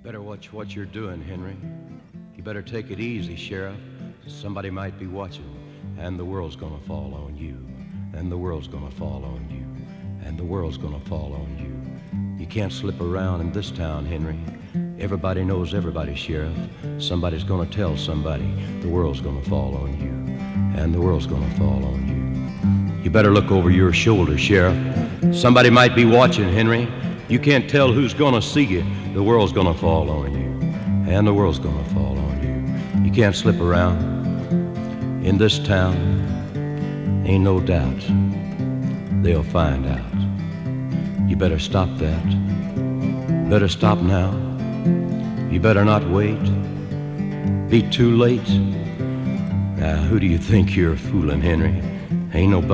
better watch what you're doing, Henry. You better take it easy, Sheriff. Somebody might be watching, and the world's gonna fall on you. And the world's gonna fall on you. And the world's gonna fall on you. You can't slip around in this town, Henry. Everybody knows everybody, Sheriff. Somebody's gonna tell somebody. The world's gonna fall on you. And the world's gonna fall on you. You better look over your shoulder, Sheriff. Somebody might be watching, Henry. You can't tell who's gonna see you. The world's gonna fall on you. And the world's gonna fall on you. You can't slip around in this town. Ain't no doubt they'll find out. You better stop that. Better stop now. You better not wait. Be too late. Now, who do you think you're fooling, Henry? Ain't nobody.